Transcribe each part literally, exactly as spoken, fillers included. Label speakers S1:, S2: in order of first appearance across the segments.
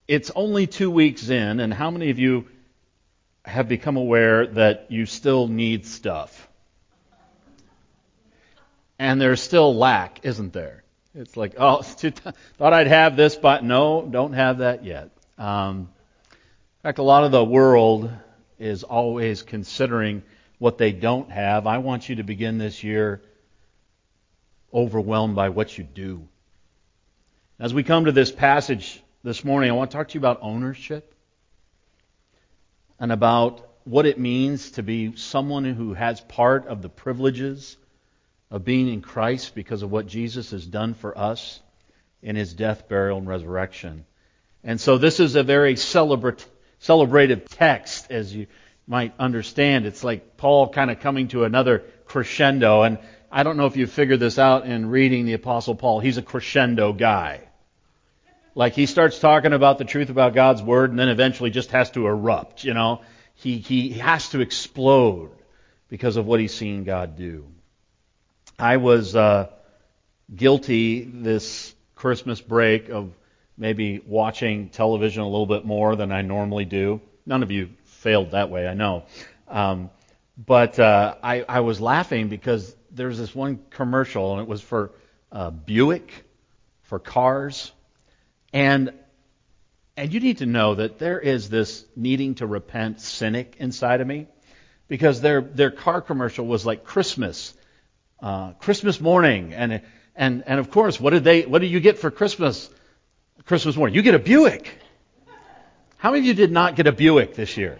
S1: it's only two weeks in, and how many of you have become aware that you still need stuff? And there's still lack, isn't there? It's like, oh, it's too t- thought I'd have this, but no, don't have that yet. Um, in fact, a lot of the world is always considering what they don't have. I want you to begin this year overwhelmed by what you do. As we come to this passage this morning, I want to talk to you about ownership and about what it means to be someone who has part of the privileges of being in Christ because of what Jesus has done for us in His death, burial, and resurrection. And so this is a very celebrat- celebrative text, as you might understand. It's like Paul kind of coming to another crescendo. And I don't know if you figured this out in reading the Apostle Paul. He's a crescendo guy. Like he starts talking about the truth about God's Word and then eventually just has to erupt, you know. He, he has to explode because of what he's seen God do. I was uh, guilty this Christmas break of maybe watching television a little bit more than I normally do. None of you failed that way, I know. Um, but uh, I, I was laughing because there's this one commercial, and it was for uh, Buick, for cars. And and you need to know that there is this needing to repent cynic inside of me, because their their car commercial was like Christmas, uh, Christmas morning, and and and of course, what did they what did you get for Christmas? Christmas morning, you get a Buick. How many of you did not get a Buick this year?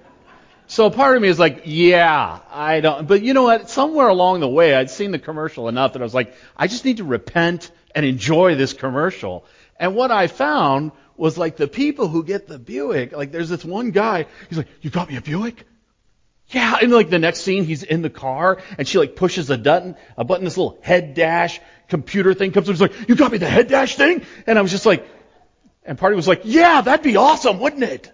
S1: So part of me is like, yeah, I don't. But you know what? Somewhere along the way, I'd seen the commercial enough that I was like, I just need to repent and enjoy this commercial. And what I found was like the people who get the Buick, like there's this one guy, he's like, you got me a Buick? Yeah. And like the next scene, he's in the car and she like pushes a button, a button, this little head dash computer thing comes up. He's like, you got me the head dash thing? And I was just like, and Party was like, yeah, that'd be awesome, wouldn't it?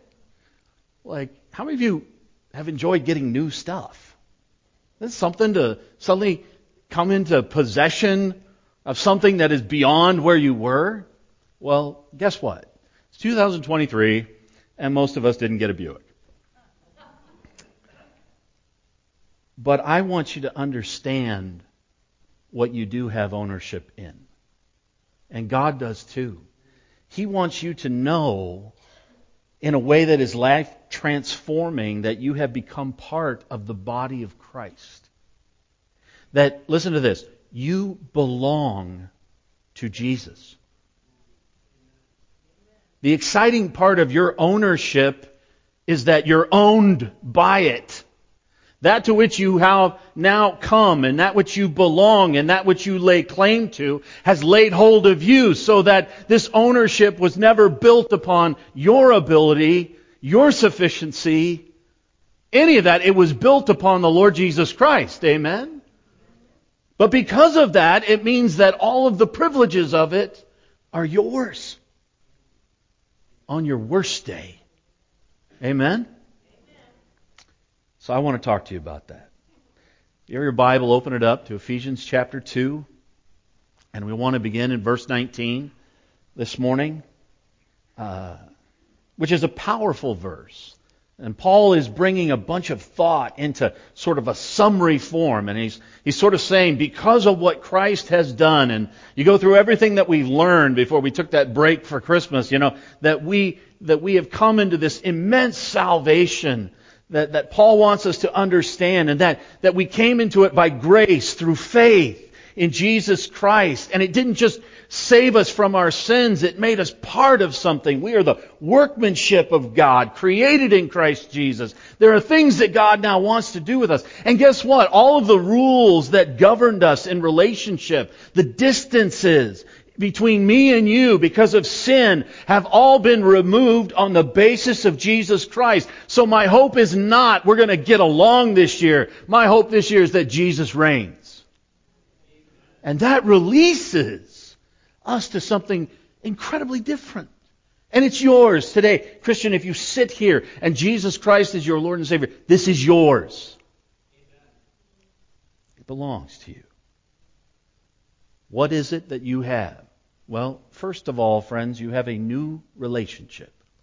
S1: Like, how many of you have enjoyed getting new stuff? This is something to suddenly come into possession of something that is beyond where you were. Well, guess what? It's two thousand twenty-three, and most of us didn't get a Buick. But I want you to understand what you do have ownership in. And God does too. He wants you to know in a way that is life transforming that you have become part of the body of Christ. That, listen to this, you belong to Jesus. The exciting part of your ownership is that you're owned by it. That to which you have now come, and that which you belong, and that which you lay claim to, has laid hold of you, so that this ownership was never built upon your ability, your sufficiency, any of that. It was built upon the Lord Jesus Christ. Amen? But because of that, it means that all of the privileges of it are yours on your worst day. Amen? So I want to talk to you about that. If you have your Bible, open it up to Ephesians chapter two. And we want to begin in verse nineteen this morning, uh, which is a powerful verse. And Paul is bringing a bunch of thought into sort of a summary form. And he's he's sort of saying, because of what Christ has done, and you go through everything that we've learned before we took that break for Christmas, you know, that we that we have come into this immense salvation that, that Paul wants us to understand, and that, that we came into it by grace through faith in Jesus Christ. And it didn't just save us from our sins, it made us part of something. We are the workmanship of God, created in Christ Jesus. There are things that God now wants to do with us. And guess what? All of the rules that governed us in relationship, the distances between me and you because of sin, have all been removed on the basis of Jesus Christ. So my hope is not we're going to get along this year. My hope this year is that Jesus reigns. And that releases us to something incredibly different. And it's yours today. Christian, if you sit here and Jesus Christ is your Lord and Savior, this is yours. It belongs to you. What is it that you have? Well, first of all, friends, you have a new relationship.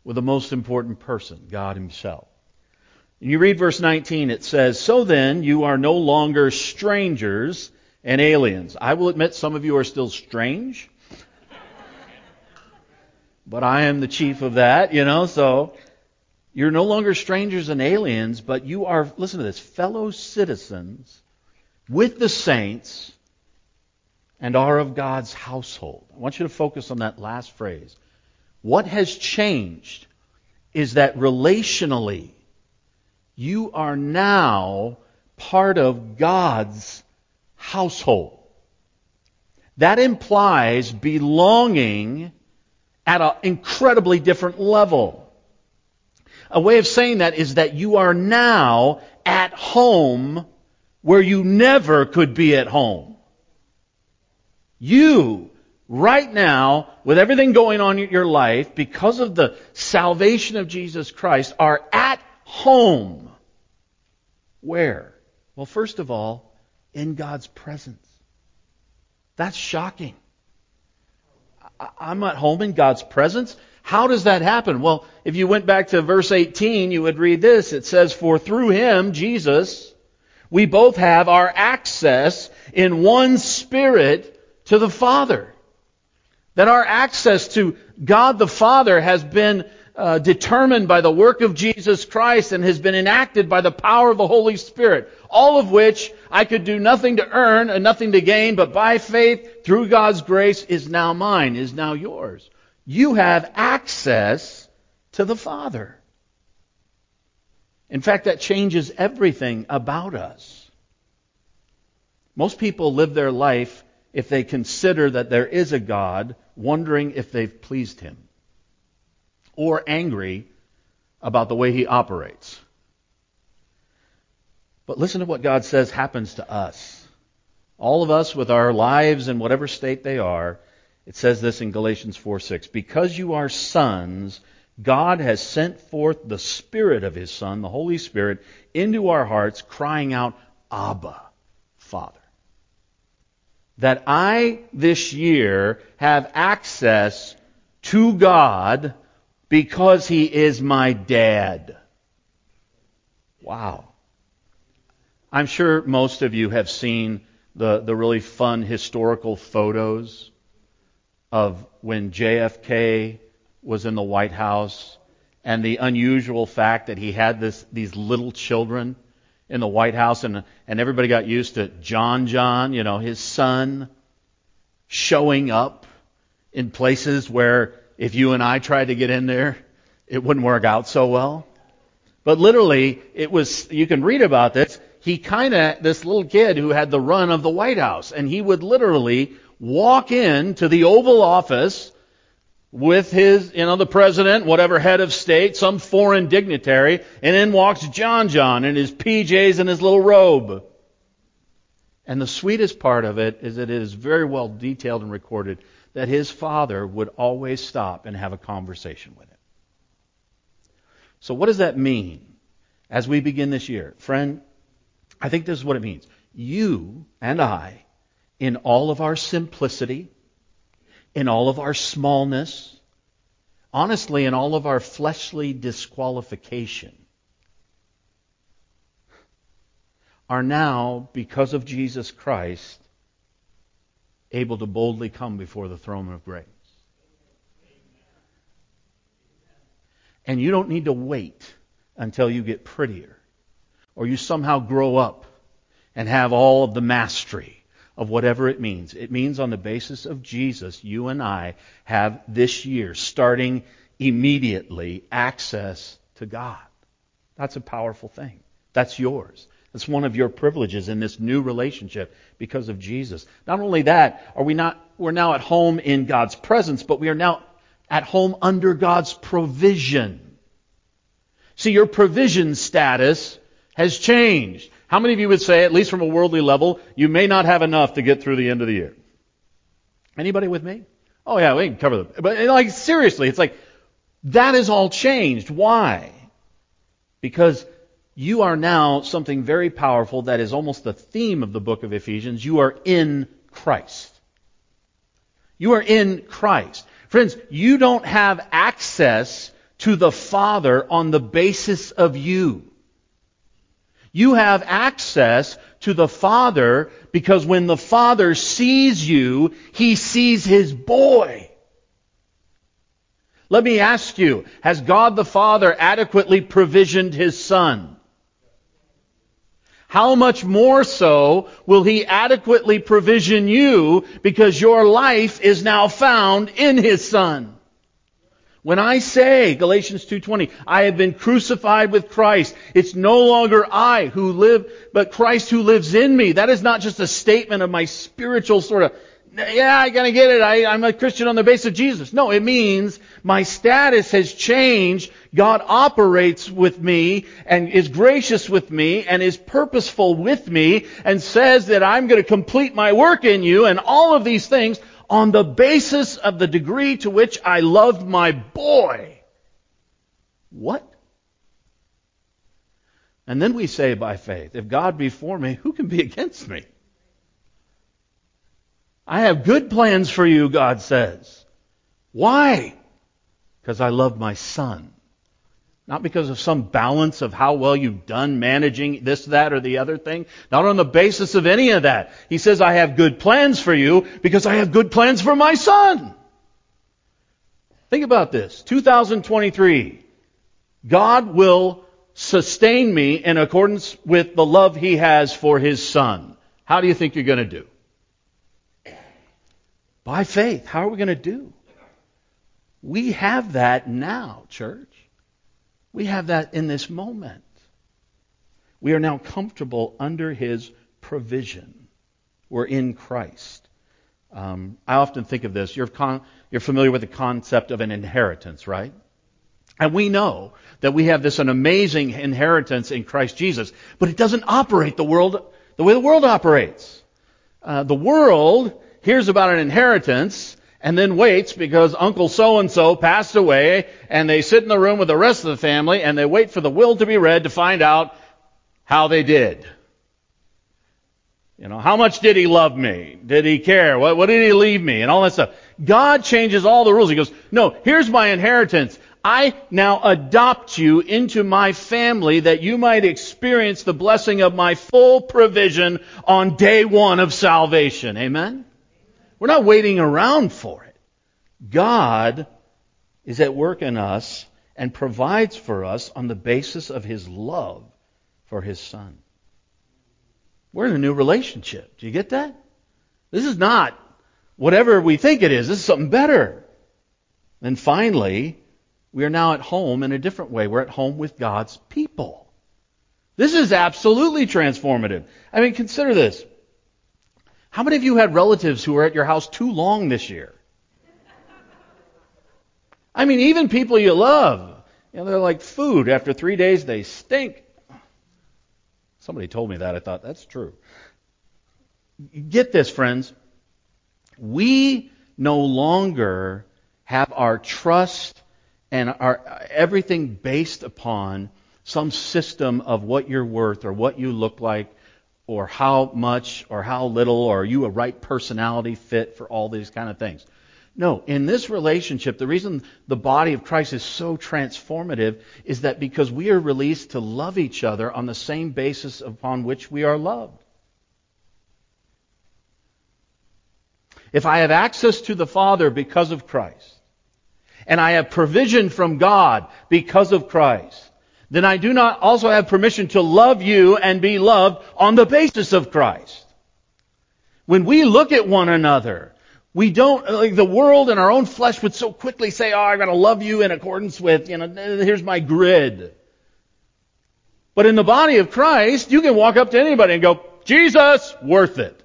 S1: with the most important person, God Himself. And you read verse nineteen, it says, "So then you are no longer strangers and aliens." I will admit some of you are still strange. But I am the chief of that, you know, so you're no longer strangers and aliens, but you are, listen to this, fellow citizens with the saints and are of God's household. I want you to focus on that last phrase. What has changed is that relationally, you are now part of God's household. That implies belonging at an incredibly different level. A way of saying that is that you are now at home where you never could be at home. You, right now, with everything going on in your life, because of the salvation of Jesus Christ, are at home. Where? Well, first of all, in God's presence. That's shocking. I'm at home in God's presence? How does that happen? Well, if you went back to verse eighteen, you would read this. It says, "For through Him, Jesus, we both have our access in one Spirit to the Father." That our access to God the Father has been uh, determined by the work of Jesus Christ and has been enacted by the power of the Holy Spirit. All of which I could do nothing to earn and nothing to gain, but by faith, through God's grace, is now mine, is now yours. You have access to the Father. In fact, that changes everything about us. Most people live their life, if they consider that there is a God, wondering if they've pleased Him, or angry about the way He operates. But listen to what God says happens to us. All of us with our lives in whatever state they are, it says this in Galatians four six, "Because you are sons, God has sent forth the Spirit of His Son, the Holy Spirit, into our hearts, crying out, Abba, Father." That I, this year, have access to God because He is my dad. Wow. I'm sure most of you have seen the, the really fun historical photos of when J F K was in the White House and the unusual fact that he had this these little children in the White House, and and everybody got used to John John, you know, his son, showing up in places where if you and I tried to get in there, it wouldn't work out so well. But literally, it was, you can read about this, he kind of, this little kid who had the run of the White House, and he would literally walk into the Oval Office with his, you know, the president, whatever head of state, some foreign dignitary, and in walks John John in his P Js and his little robe. And the sweetest part of it is that it is very well detailed and recorded that his father would always stop and have a conversation with him. So what does that mean as we begin this year? Friend, I think this is what it means. You and I, in all of our simplicity, in all of our smallness, honestly, in all of our fleshly disqualification, are now, because of Jesus Christ, able to boldly come before the throne of grace. And you don't need to wait until you get prettier, or you somehow grow up and have all of the mastery of whatever it means. It means on the basis of Jesus, you and I have this year, starting immediately, access to God. That's a powerful thing. That's yours. That's one of your privileges in this new relationship because of Jesus. Not only that, are we not, we're now at home in God's presence, but we are now at home under God's provision. See, your provision status has changed. How many of you would say, at least from a worldly level, you may not have enough to get through the end of the year? Anybody with me? Oh yeah, we can cover them. But like seriously, it's like, that is all changed. Why? Because you are now something very powerful that is almost the theme of the book of Ephesians. You are in Christ. You are in Christ. Friends, you don't have access to the Father on the basis of you. You have access to the Father because when the Father sees you, He sees His boy. Let me ask you, has God the Father adequately provisioned His Son? How much more so will He adequately provision you because your life is now found in His Son? When I say, Galatians two twenty, I have been crucified with Christ, it's no longer I who live, but Christ who lives in me. That is not just a statement of my spiritual sort of, yeah, I gotta get it, I, I'm a Christian on the basis of Jesus. No, it means my status has changed. God operates with me and is gracious with me and is purposeful with me and says that I'm going to complete my work in you and all of these things on the basis of the degree to which I loved my boy. What? And then we say by faith, if God be for me, who can be against me? I have good plans for you, God says. Why? Because I love my Son. Not because of some balance of how well you've done managing this, that, or the other thing. Not on the basis of any of that. He says, I have good plans for you because I have good plans for my Son. Think about this. two thousand twenty-three. God will sustain me in accordance with the love He has for His Son. How do you think you're going to do? By faith. How are we going to do? We have that now, church. We have that in this moment. We are now comfortable under His provision. We're in Christ. Um, I often think of this. You're, con- you're familiar with the concept of an inheritance, right? And we know that we have this an amazing inheritance in Christ Jesus, but it doesn't operate the world the way the world operates. Uh, the world hears about an inheritance and then waits because Uncle so-and-so passed away, and they sit in the room with the rest of the family, and they wait for the will to be read to find out how they did. You know, how much did he love me? Did he care? What, what did he leave me? And all that stuff. God changes all the rules. He goes, no, here's my inheritance. I now adopt you into my family that you might experience the blessing of my full provision on day one of salvation. Amen? We're not waiting around for it. God is at work in us and provides for us on the basis of His love for His Son. We're in a new relationship. Do you get that? This is not whatever we think it is. This is something better. Then finally, we are now at home in a different way. We're at home with God's people. This is absolutely transformative. I mean, consider this. How many of you had relatives who were at your house too long this year? I mean, even people you love. You know, they're like food. After three days, they stink. Somebody told me that. I thought, that's true. Get this, friends. We no longer have our trust and our everything based upon some system of what you're worth or what you look like or how much or how little, or are you a right personality fit for all these kind of things. No, in this relationship, the reason the body of Christ is so transformative is that because we are released to love each other on the same basis upon which we are loved. If I have access to the Father because of Christ, and I have provision from God because of Christ, then I do not also have permission to love you and be loved on the basis of Christ. When we look at one another, we don't, like the world and our own flesh would so quickly say, oh, I'm going to love you in accordance with, you know, here's my grid. But in the body of Christ, you can walk up to anybody and go, Jesus, worth it.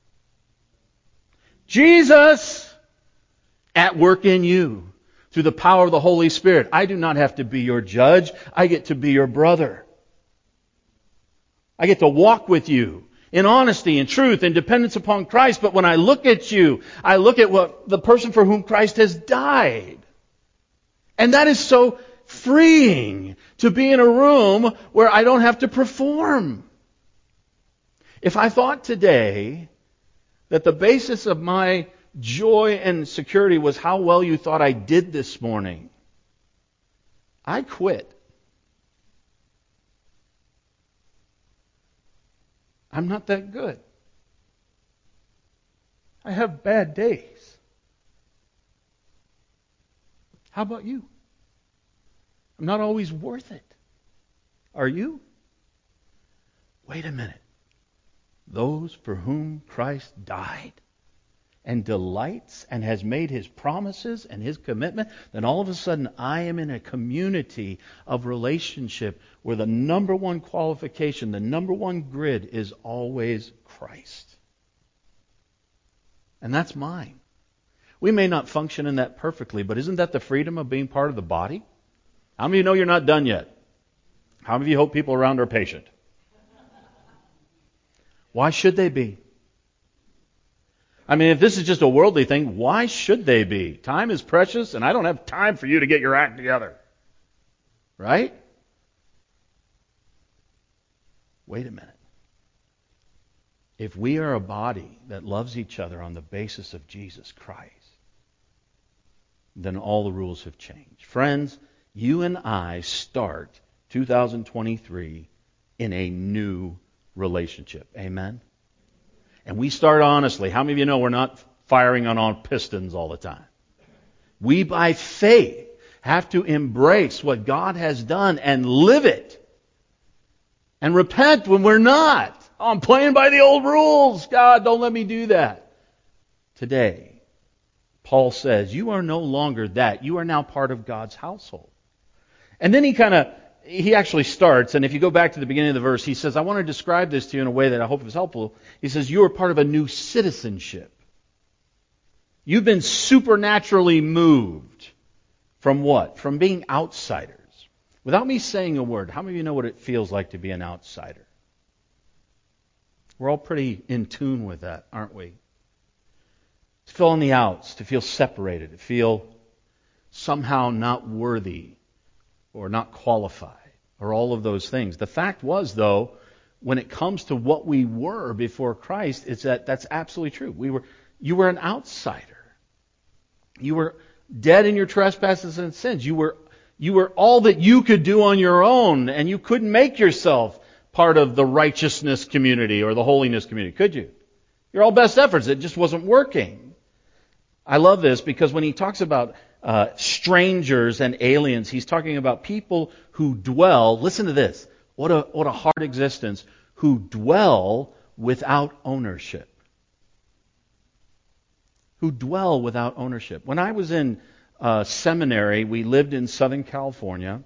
S1: Jesus at work in you. Through the power of the Holy Spirit. I do not have to be your judge. I get to be your brother. I get to walk with you in honesty and truth and dependence upon Christ. But when I look at you, I look at what the person for whom Christ has died. And that is so freeing to be in a room where I don't have to perform. If I thought today that the basis of my joy and security was how well you thought I did this morning, I quit. I'm not that good. I have bad days. How about you? I'm not always worth it. Are you? Wait a minute. Those for whom Christ died and delights and has made His promises and His commitment, then all of a sudden I am in a community of relationship where the number one qualification, the number one grid is always Christ. And that's mine. We may not function in that perfectly, but isn't that the freedom of being part of the body? How many of you know you're not done yet? How many of you hope people around are patient? Why should they be? I mean, if this is just a worldly thing, why should they be? Time is precious, and I don't have time for you to get your act together. Right? Wait a minute. If we are a body that loves each other on the basis of Jesus Christ, then all the rules have changed. Friends, you and I start two thousand twenty-three in a new relationship. Amen? And we start honestly. How many of you know we're not firing on all pistons all the time? We, by faith, have to embrace what God has done and live it. And repent when we're not. Oh, I'm playing by the old rules. God, don't let me do that. Today, Paul says, you are no longer that. You are now part of God's household. And then he kind of, he actually starts, and if you go back to the beginning of the verse, he says, I want to describe this to you in a way that I hope is helpful. He says, you are part of a new citizenship. You've been supernaturally moved from what? From being outsiders. Without me saying a word, how many of you know what it feels like to be an outsider? We're all pretty in tune with that, aren't we? To feel on the outs, to feel separated, to feel somehow not worthy or not qualified, or all of those things. The fact was, though, when it comes to what we were before Christ, it's that that's absolutely true. We were, you were an outsider. You were dead in your trespasses and sins. You were, you were all that you could do on your own, and you couldn't make yourself part of the righteousness community or the holiness community, could you? Your all best efforts, it just wasn't working. I love this because when he talks about uh, strangers and aliens, he's talking about people who dwell, listen to this, what a, what a hard existence, who dwell without ownership. Who dwell without ownership. When I was in uh, seminary, we lived in Southern California,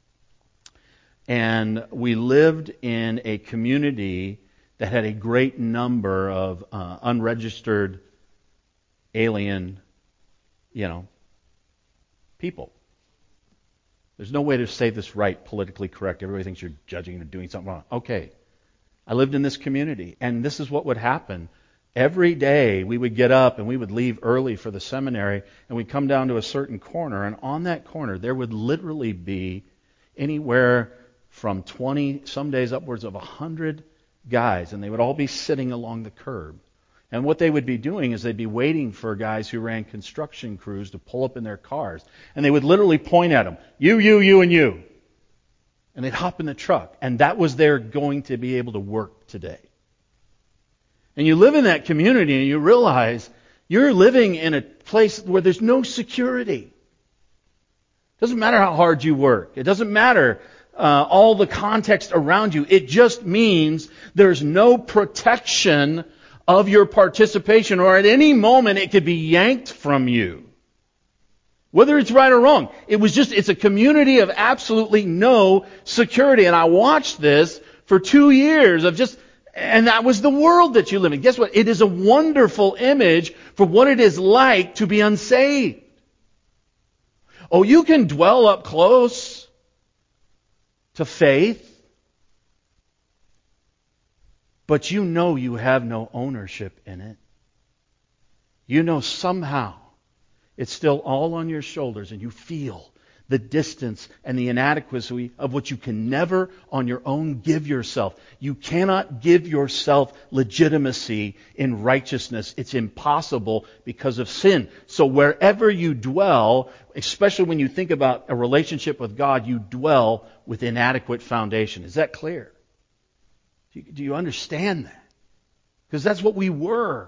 S1: and we lived in a community that had a great number of uh, unregistered alien, you know, people. There's no way to say this right, politically correct. Everybody thinks you're judging and doing something wrong. Okay. I lived in this community, and this is what would happen. Every day we would get up and we would leave early for the seminary, and we'd come down to a certain corner, and on that corner there would literally be anywhere from twenty, some days upwards of one hundred guys, and they would all be sitting along the curb. And what they would be doing is they'd be waiting for guys who ran construction crews to pull up in their cars. And they would literally point at them, you, you, you, and you. And they'd hop in the truck. And that was their going to be able to work today. And you live in that community and you realize you're living in a place where there's no security. It doesn't matter how hard you work. It doesn't matter uh, all the context around you. It just means there's no protection of your participation, or at any moment it could be yanked from you. Whether it's right or wrong. It was just, it's a community of absolutely no security. And I watched this for two years of just, and that was the world that you live in. Guess what? It is a wonderful image for what it is like to be unsaved. Oh, you can dwell up close to faith, but you know you have no ownership in it. You know somehow it's still all on your shoulders, and you feel the distance and the inadequacy of what you can never on your own give yourself. You cannot give yourself legitimacy in righteousness. It's impossible because of sin. So wherever you dwell, especially when you think about a relationship with God, you dwell with inadequate foundation. Is that clear? Do you, do you understand that? Because that's what we were.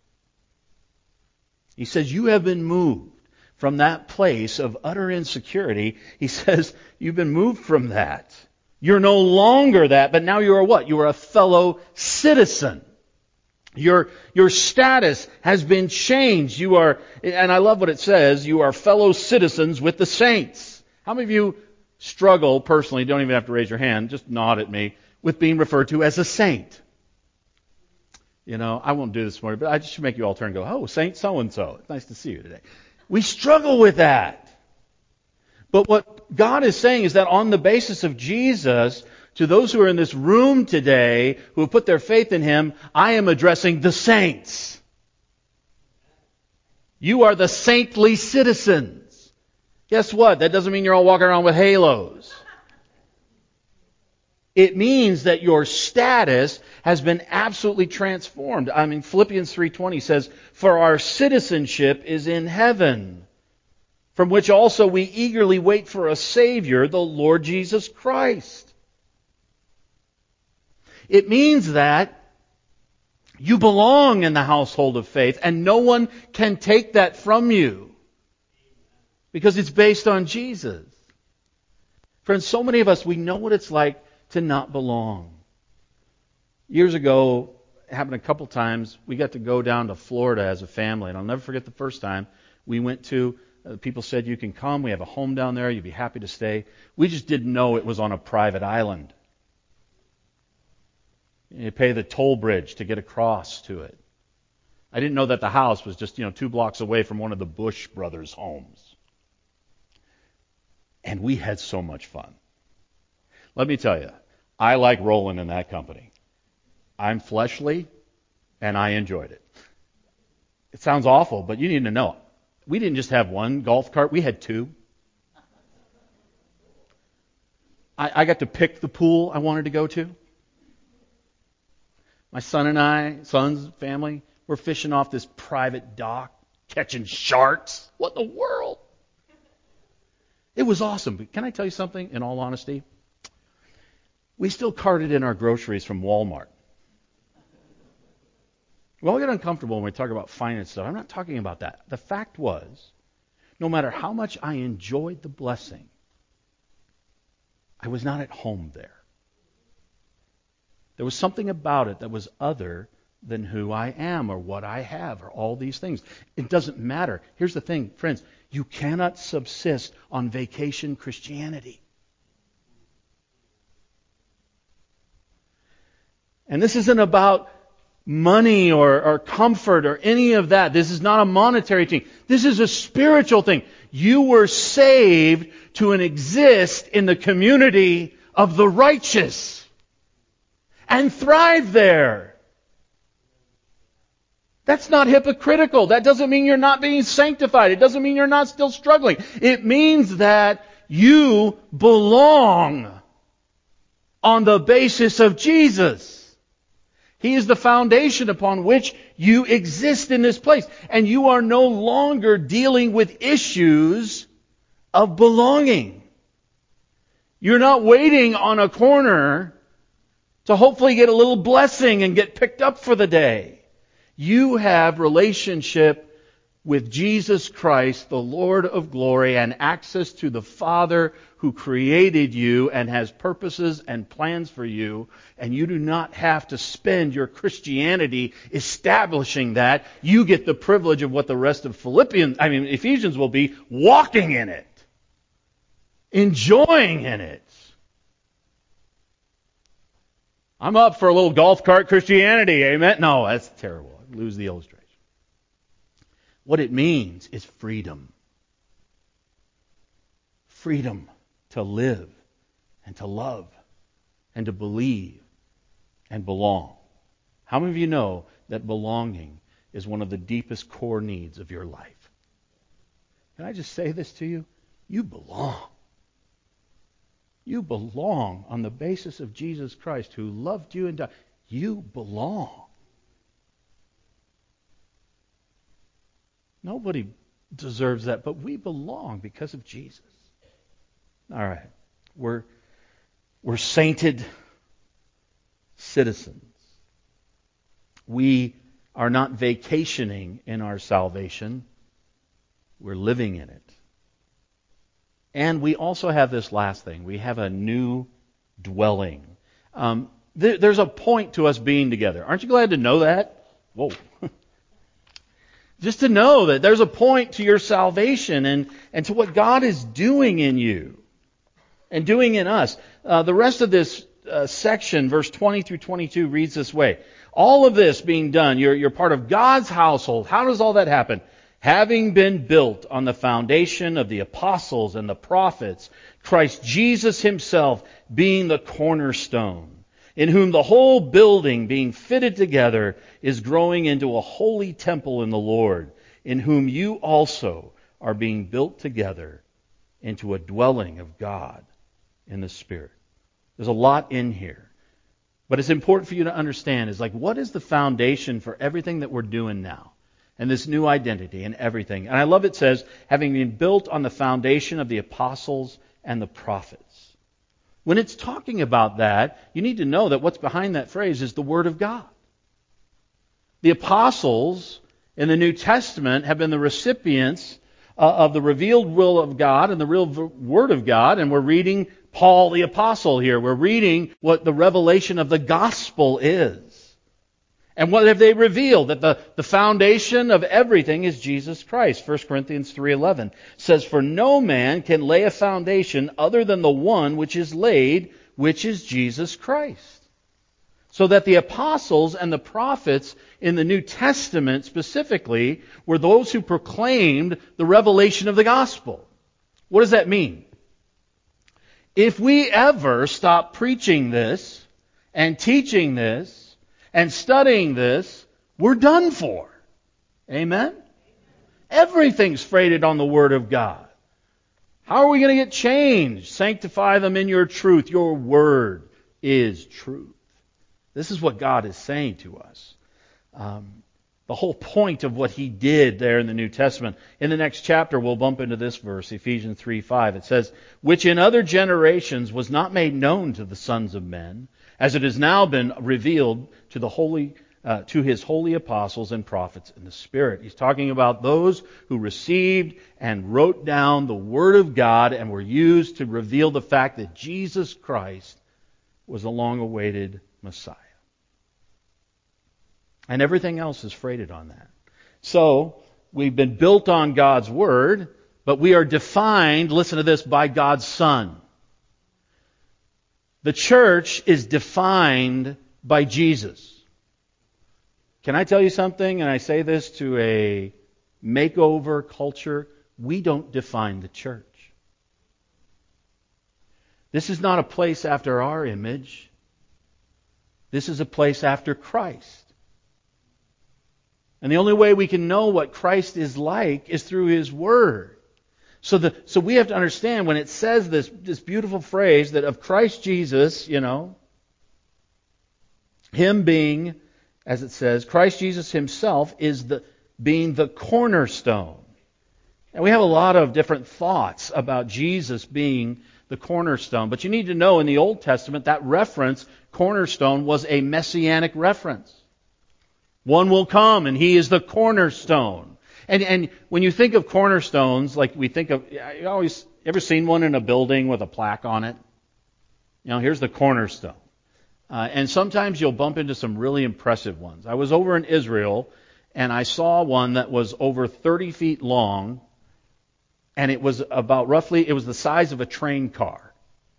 S1: He says, you have been moved from that place of utter insecurity. He says, you've been moved from that. You're no longer that, but now you are what? You are a fellow citizen. Your, your status has been changed. You are, and I love what it says, you are fellow citizens with the saints. How many of you struggle personally, don't even have to raise your hand, just nod at me, with being referred to as a saint? You know, I won't do this morning, but I just should make you all turn and go, oh, Saint so-and-so. It's nice to see you today. We struggle with that. But what God is saying is that on the basis of Jesus, to those who are in this room today, who have put their faith in Him, I am addressing the saints. You are the saintly citizens. Guess what? That doesn't mean you're all walking around with halos. It means that your status has been absolutely transformed. I mean, Philippians three twenty says, for our citizenship is in heaven, from which also we eagerly wait for a Savior, the Lord Jesus Christ. It means that you belong in the household of faith, and no one can take that from you, because it's based on Jesus. Friends, so many of us, we know what it's like to not belong. Years ago, it happened a couple times, we got to go down to Florida as a family. And I'll never forget the first time we went to, uh, people said, you can come, we have a home down there, you'd be happy to stay. We just didn't know it was on a private island. You pay the toll bridge to get across to it. I didn't know that the house was just, you know, two blocks away from one of the Bush brothers' homes. And we had so much fun. Let me tell you, I like rolling in that company. I'm fleshly, and I enjoyed it. It sounds awful, but you need to know. We didn't just have one golf cart, we had two. I, I got to pick the pool I wanted to go to. My son and I, son's family, we're fishing off this private dock, catching sharks. What in the world? It was awesome. But can I tell you something, in all honesty? We still carted in our groceries from Walmart. We all get uncomfortable when we talk about finance stuff. I'm not talking about that. The fact was, no matter how much I enjoyed the blessing, I was not at home there. There was something about it that was other than who I am or what I have or all these things. It doesn't matter. Here's the thing, friends. You cannot subsist on vacation Christianity. And this isn't about money or, or comfort or any of that. This is not a monetary thing. This is a spiritual thing. You were saved to exist in the community of the righteous and thrive there. That's not hypocritical. That doesn't mean you're not being sanctified. It doesn't mean you're not still struggling. It means that you belong on the basis of Jesus. He is the foundation upon which you exist in this place. And you are no longer dealing with issues of belonging. You're not waiting on a corner to hopefully get a little blessing and get picked up for the day. You have relationship with Jesus Christ, the Lord of glory, and access to the Father who created you and has purposes and plans for you. And you do not have to spend your Christianity establishing that. You get the privilege of what the rest of Philippians, I mean Ephesians will be, walking in it. Enjoying in it. I'm up for a little golf cart Christianity, amen? No, that's terrible. I lose the illustration. What it means is freedom. Freedom to live and to love and to believe and belong. How many of you know that belonging is one of the deepest core needs of your life? Can I just say this to you? You belong. You belong on the basis of Jesus Christ who loved you and died. You belong. Nobody deserves that, but we belong because of Jesus. All right. We're, we're sainted citizens. We are not vacationing in our salvation. We're living in it. And we also have this last thing. We have a new dwelling. Um, th- there's a point to us being together. Aren't you glad to know that? Whoa. Just to know that there's a point to your salvation and, and to what God is doing in you and doing in us. Uh, the rest of this uh, section, verse twenty through twenty-two, reads this way. All of this being done, you're, you're part of God's household. How does all that happen? Having been built on the foundation of the apostles and the prophets, Christ Jesus himself being the cornerstone, in whom the whole building being fitted together is growing into a holy temple in the Lord, in whom you also are being built together into a dwelling of God in the Spirit. There's a lot in here. But it's important for you to understand is like, what is the foundation for everything that we're doing now? And this new identity and everything. And I love it says, having been built on the foundation of the apostles and the prophets. When it's talking about that, you need to know that what's behind that phrase is the Word of God. The apostles in the New Testament have been the recipients uh, of the revealed will of God and the real Word of God, and we're reading Paul the Apostle here. We're reading what the revelation of the gospel is. And what have they revealed? That the, the foundation of everything is Jesus Christ. First Corinthians three eleven says, for no man can lay a foundation other than the one which is laid, which is Jesus Christ. So that the apostles and the prophets in the New Testament specifically were those who proclaimed the revelation of the gospel. What does that mean? If we ever stop preaching this and teaching this and studying this, we're done for. Amen? Everything's freighted on the Word of God. How are we going to get changed? Sanctify them in your truth. Your Word is truth. This is what God is saying to us. Um, the whole point of what He did there in the New Testament. In the next chapter, we'll bump into this verse, Ephesians three five. It says, which in other generations was not made known to the sons of men, as it has now been revealed to the holy, uh, to His holy apostles and prophets in the Spirit. He's talking about those who received and wrote down the Word of God and were used to reveal the fact that Jesus Christ was a long-awaited Messiah. And everything else is freighted on that. So, we've been built on God's Word, but we are defined, listen to this, by God's Son. The church is defined by Jesus. Can I tell you something? And I say this to a makeover culture. We don't define the church. This is not a place after our image. This is a place after Christ. And the only way we can know what Christ is like is through His Word. So the so we have to understand when it says this, this beautiful phrase that of Christ Jesus, you know, Him being, as it says, Christ Jesus Himself is the being the cornerstone. And we have a lot of different thoughts about Jesus being the cornerstone. But you need to know in the Old Testament that reference, cornerstone, was a messianic reference. One will come and He is the cornerstone. And and when you think of cornerstones, like we think of, you always ever seen one in a building with a plaque on it? You know, here's the cornerstone. Uh, and sometimes you'll bump into some really impressive ones. I was over in Israel and I saw one that was over thirty feet long, and it was about roughly, it was the size of a train car.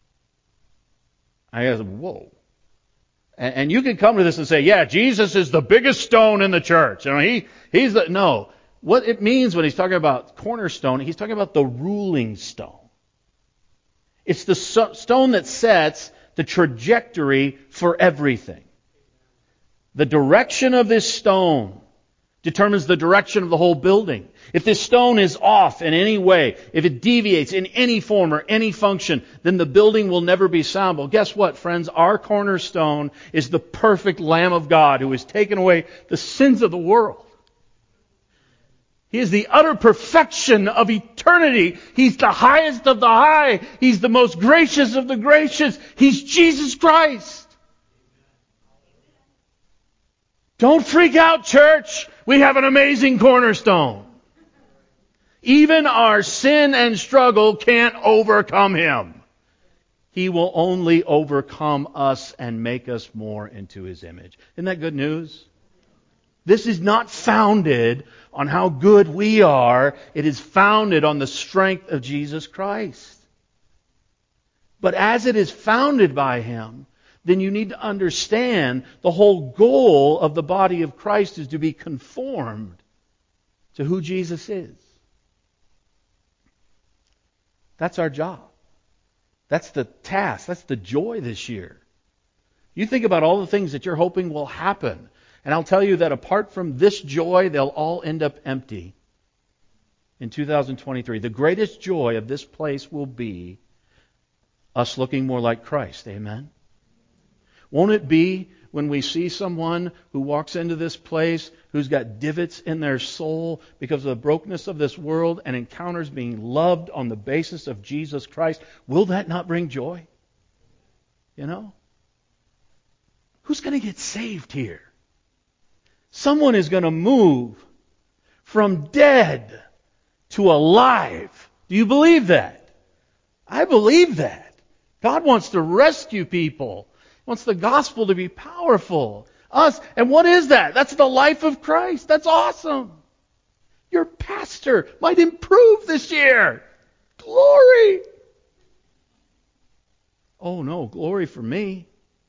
S1: I said, whoa. And, and you can come to this and say, yeah, Jesus is the biggest stone in the church. You know, he he's the, no. What it means when He's talking about cornerstone, He's talking about the ruling stone. It's the so, stone that sets the trajectory for everything. The direction of this stone determines the direction of the whole building. If this stone is off in any way, if it deviates in any form or any function, then the building will never be sound. Well, guess what, friends? Our cornerstone is the perfect Lamb of God who has taken away the sins of the world. He is the utter perfection of eternity. He's the highest of the high. He's the most gracious of the gracious. He's Jesus Christ. Don't freak out, church. We have an amazing cornerstone. Even our sin and struggle can't overcome Him. He will only overcome us and make us more into His image. Isn't that good news? This is not founded on how good we are. It is founded on the strength of Jesus Christ. But as it is founded by Him, then you need to understand the whole goal of the body of Christ is to be conformed to who Jesus is. That's our job. That's the task. That's the joy this year. You think about all the things that you're hoping will happen. And I'll tell you that apart from this joy, they'll all end up empty in two thousand twenty-three. The greatest joy of this place will be us looking more like Christ. Amen? Won't it be when we see someone who walks into this place who's got divots in their soul because of the brokenness of this world and encounters being loved on the basis of Jesus Christ? Will that not bring joy? You know? Who's going to get saved here? Someone is going to move from dead to alive. Do you believe that? I believe that. God wants to rescue people. He wants the gospel to be powerful. Us. And what is that? That's the life of Christ. That's awesome. Your pastor might improve this year. Glory. Oh no, glory for me.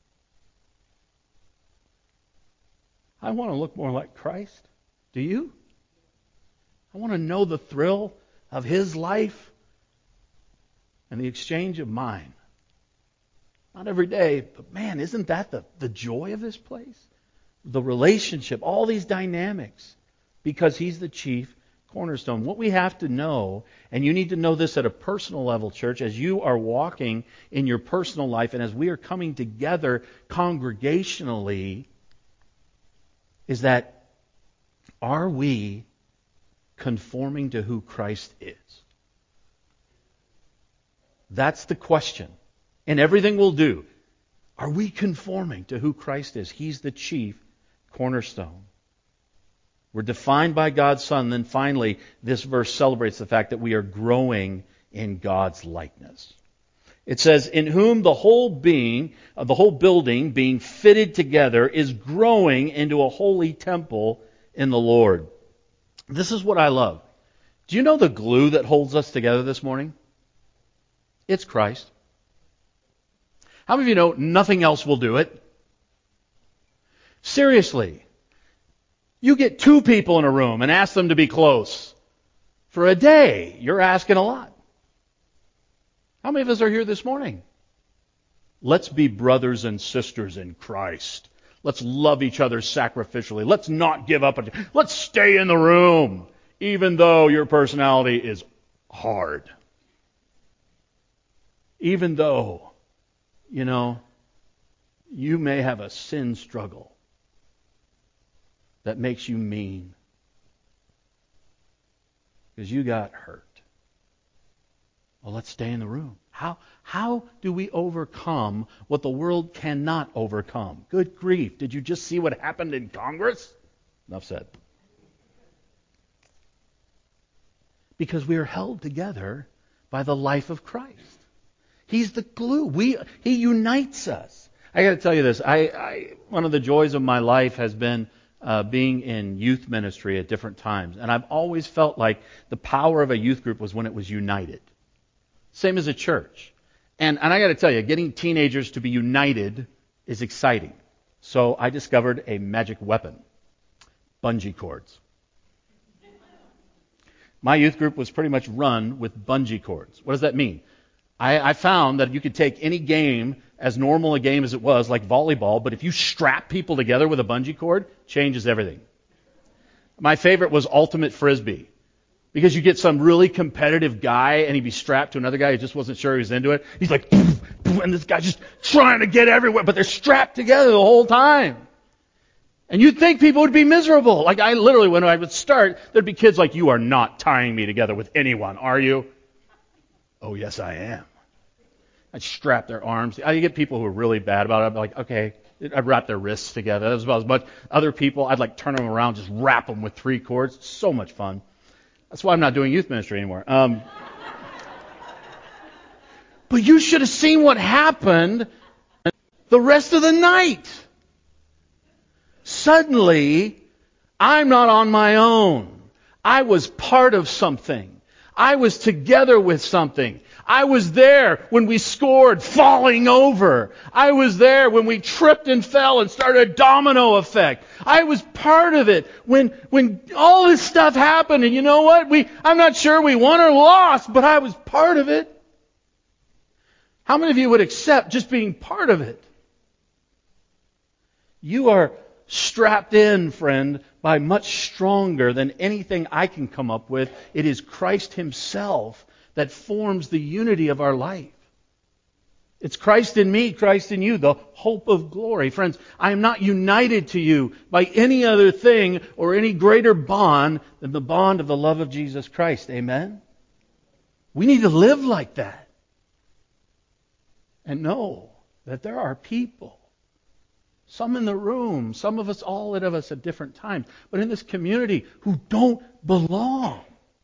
S1: I want to look more like Christ. Do you? I want to know the thrill of His life and the exchange of mine. Not every day, but man, isn't that the, the joy of this place? The relationship, all these dynamics, because He's the chief cornerstone. What we have to know, and you need to know this at a personal level, church, as you are walking in your personal life and as we are coming together congregationally, is that are we conforming to who Christ is? That's the question. In everything we'll do, are we conforming to who Christ is? He's the chief cornerstone. We're defined by God's Son. Then finally, this verse celebrates the fact that we are growing in God's likeness. It says, in whom the whole being, uh, the whole building being fitted together is growing into a holy temple in the Lord. This is what I love. Do you know the glue that holds us together this morning? It's Christ. How many of you know nothing else will do it? Seriously. You get two people in a room and ask them to be close for a day. You're asking a lot. How many of us are here this morning? Let's be brothers and sisters in Christ. Let's love each other sacrificially. Let's not give up. Let's stay in the room, even though your personality is hard. Even though, you know, you may have a sin struggle that makes you mean because you got hurt. Well, let's stay in the room. How, how do we overcome what the world cannot overcome? Good grief. Did you just see what happened in Congress? Enough said. Because we are held together by the life of Christ. He's the glue. We, He unites us. I got to tell you this. I, I, one of the joys of my life has been uh, being in youth ministry at different times. And I've always felt like the power of a youth group was when it was united. Same as a church. And, and I got to tell you, getting teenagers to be united is exciting. So I discovered a magic weapon. Bungee cords. My youth group was pretty much run with bungee cords. What does that mean? I, I found that you could take any game, as normal a game as it was, like volleyball, but if you strap people together with a bungee cord, changes everything. My favorite was Ultimate Frisbee. Because you get some really competitive guy and he'd be strapped to another guy who just wasn't sure he was into it. He's like, poof, poof, and this guy's just trying to get everywhere, but they're strapped together the whole time. And you'd think people would be miserable. Like I literally, when I would start, there'd be kids like, you are not tying me together with anyone, are you? Oh, yes, I am. I'd strap their arms. I get people who are really bad about it. I'd be like, okay. I'd wrap their wrists together. That was about as much. Other people, I'd like turn them around, just wrap them with three cords. It's so much fun. That's why I'm not doing youth ministry anymore. Um, but you should have seen what happened the rest of the night. Suddenly, I'm not on my own. I was part of something. I was together with something. I was there when we scored falling over. I was there when we tripped and fell and started a domino effect. I was part of it when when all this stuff happened. And you know what? We I'm not sure we won or lost, but I was part of it. How many of you would accept just being part of it? You are strapped in, friend, by much stronger than anything I can come up with. It is Christ Himself that forms the unity of our life. It's Christ in me, Christ in you, the hope of glory. Friends, I am not united to you by any other thing or any greater bond than the bond of the love of Jesus Christ. Amen? We need to live like that. And know that there are people, some in the room, some of us, all of us at different times, but in this community who don't belong.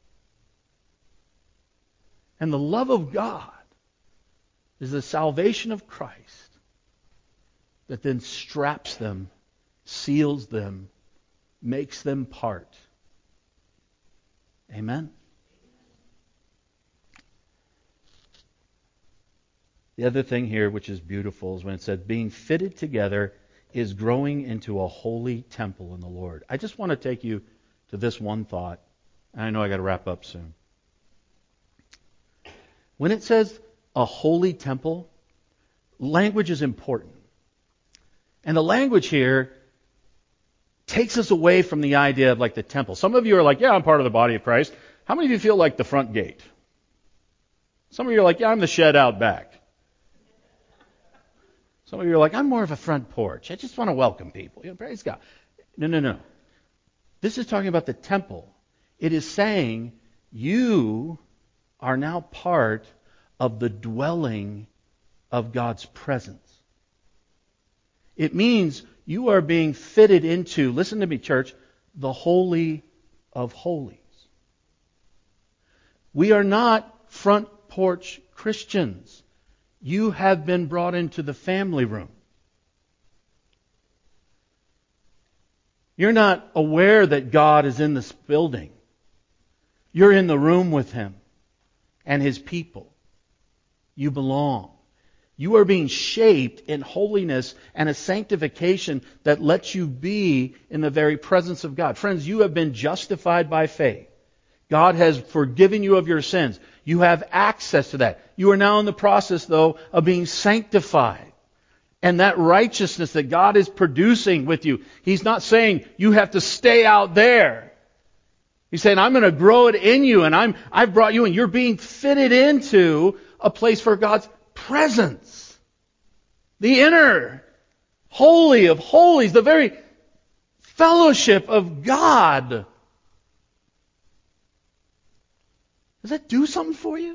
S1: And the love of God is the salvation of Christ that then straps them, seals them, makes them part. Amen? The other thing here, which is beautiful, is when it says, being fitted together is growing into a holy temple in the Lord. I just want to take you to this one thought. And I know I got to wrap up soon. When it says a holy temple, language is important. And the language here takes us away from the idea of like the temple. Some of you are like, yeah, I'm part of the body of Christ. How many of you feel like the front gate? Some of you are like, yeah, I'm the shed out back. Some of you are like, I'm more of a front porch. I just want to welcome people. You know, praise God. No, no, no. This is talking about the temple. It is saying you are now part of the dwelling of God's presence. It means you are being fitted into, listen to me, church, the Holy of Holies. We are not front porch Christians. You have been brought into the family room. You're not aware that God is in this building. You're in the room with Him and His people. You belong. You are being shaped in holiness and a sanctification that lets you be in the very presence of God. Friends, you have been justified by faith. God has forgiven you of your sins. You have access to that. You are now in the process, though, of being sanctified. And that righteousness that God is producing with you, He's not saying you have to stay out there. He's saying, I'm going to grow it in you, and I'm, I've brought you in. You're being fitted into a place for God's presence. The inner holy of holies, the very fellowship of God. Does that do something for you?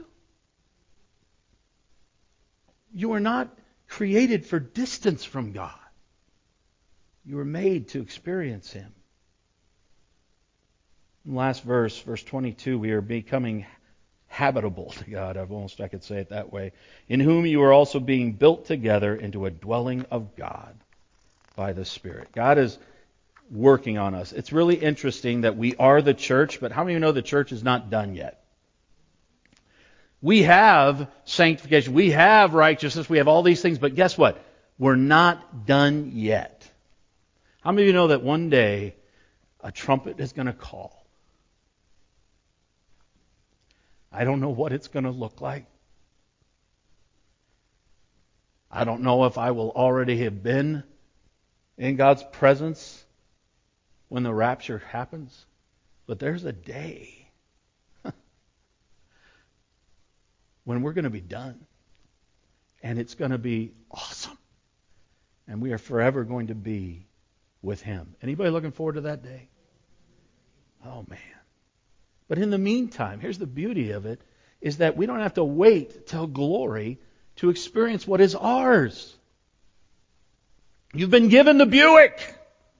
S1: You are not created for distance from God. You were made to experience Him. Last verse, verse twenty-two, we are becoming habitable to God. I've almost, I could say it that way. In whom you are also being built together into a dwelling of God by the Spirit. God is working on us. It's really interesting that we are the church, but how many of you know the church is not done yet? We have sanctification. We have righteousness. We have all these things, but guess what? We're not done yet. How many of you know that one day a trumpet is going to call? I don't know what it's going to look like. I don't know if I will already have been in God's presence when the rapture happens, but there's a day when we're going to be done. And it's going to be awesome. And we are forever going to be with Him. Anybody looking forward to that day? Oh, man. But in the meantime, here's the beauty of it, is that we don't have to wait till glory to experience what is ours. You've been given the Buick.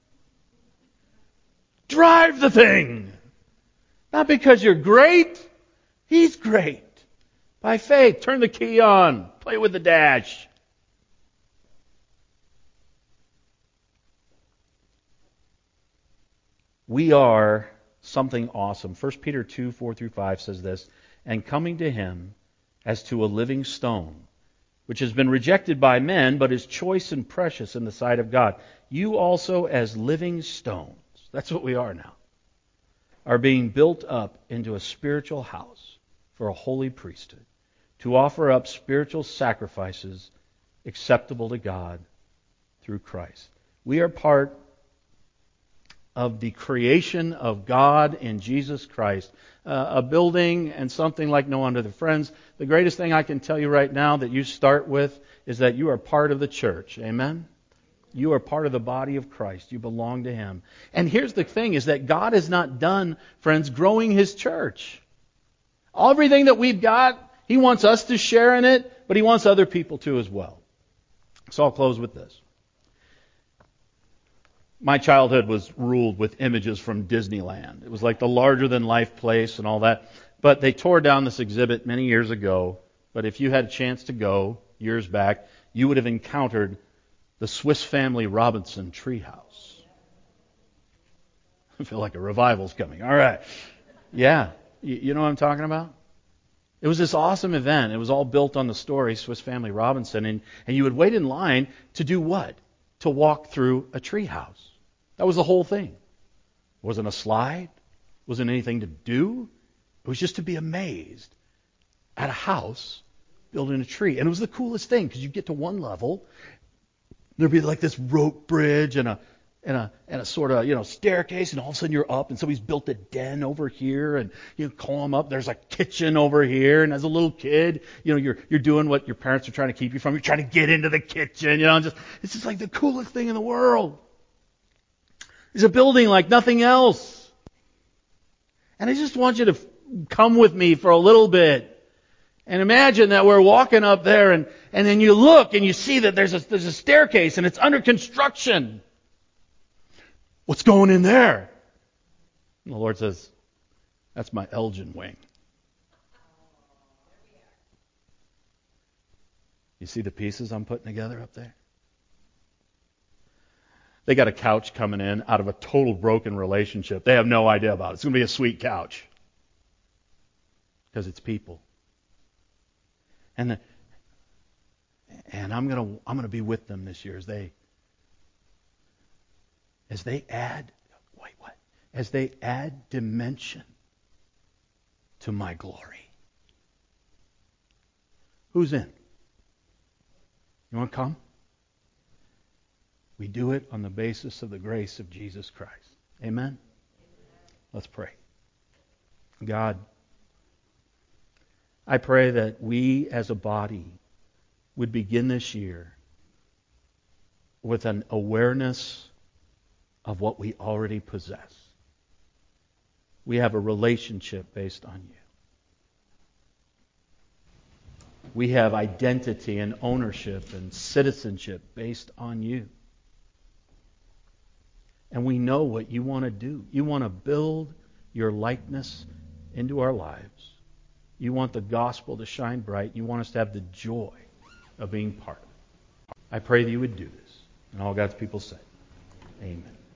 S1: Drive the thing. Not because you're great. He's great. By faith, turn the key on. Play with the dash. We are something awesome. First Peter two, four through five says this, and coming to Him as to a living stone, which has been rejected by men, but is choice and precious in the sight of God. You also as living stones, that's what we are now, are being built up into a spiritual house for a holy priesthood, to offer up spiritual sacrifices acceptable to God through Christ. We are part of the creation of God in Jesus Christ. Uh, a building and something like no other. Friends, the greatest thing I can tell you right now that you start with is that you are part of the church. Amen? You are part of the body of Christ. You belong to Him. And here's the thing, is that God is not done, friends, growing His church. Everything that we've got, He wants us to share in it, but He wants other people to as well. So I'll close with this. My childhood was ruled with images from Disneyland. It was like the larger-than-life place and all that. But they tore down this exhibit many years ago. But if you had a chance to go years back, you would have encountered the Swiss Family Robinson treehouse. I feel like a revival's coming. All right. Yeah. You, you know what I'm talking about? It was this awesome event. It was all built on the story, Swiss Family Robinson. And, and you would wait in line to do what? To walk through a treehouse. That was the whole thing. It wasn't a slide. It wasn't anything to do. It was just to be amazed at a house built in a tree. And it was the coolest thing, because you get to one level, there'd be like this rope bridge and a and a and a sort of, you know, staircase, and all of a sudden you're up, and somebody's built a den over here, and you climb up. There's a kitchen over here, and as a little kid, you know, you're you're doing what your parents are trying to keep you from. You're trying to get into the kitchen, you know. Just it's just like the coolest thing in the world. It's a building like nothing else, and I just want you to come with me for a little bit. And imagine that we're walking up there, and, and then you look and you see that there's a, there's a staircase and it's under construction. What's going in there? And the Lord says, that's my Elgin wing. You see the pieces I'm putting together up there? They got a couch coming in out of a total broken relationship. They have no idea about it. It's going to be a sweet couch. Because it's people. And the, and I'm gonna I'm gonna be with them this year as they as they add wait what as they add dimension to my glory. Who's in? You want to come? We do it on the basis of the grace of Jesus Christ. Amen? Let's pray. God, I pray that we as a body would begin this year with an awareness of what we already possess. We have a relationship based on you. We have identity and ownership and citizenship based on you. And we know what you want to do. You want to build your likeness into our lives. You want the gospel to shine bright. You want us to have the joy of being part of it. I pray that you would do this. And all God's people say, amen.